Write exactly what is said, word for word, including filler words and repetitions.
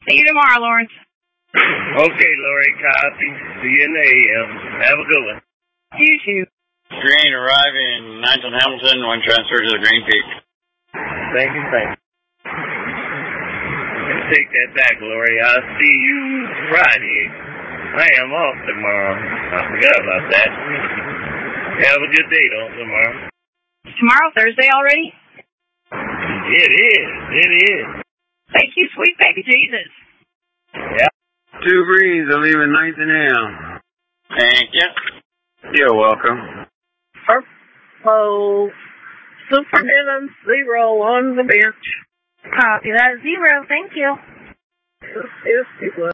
See you tomorrow, Lawrence. Okay, Lori, copy. See you in the A M. Have a good one. You too. Green arriving ninth and Hamilton, one transfer to the Green Peak. Thank you, thank you. Take that back, Lori. I'll see you Friday. I am off tomorrow. I forgot about that. Have a good day, though, tomorrow. Tomorrow, Thursday already? It is. It is. Thank you, sweet baby Jesus. Yeah. Two Greens are leaving ninth and Ham. Thank you. You're welcome. Purple. Superman zero on the bench. Copy that. Zero. Thank you. Yes, it was.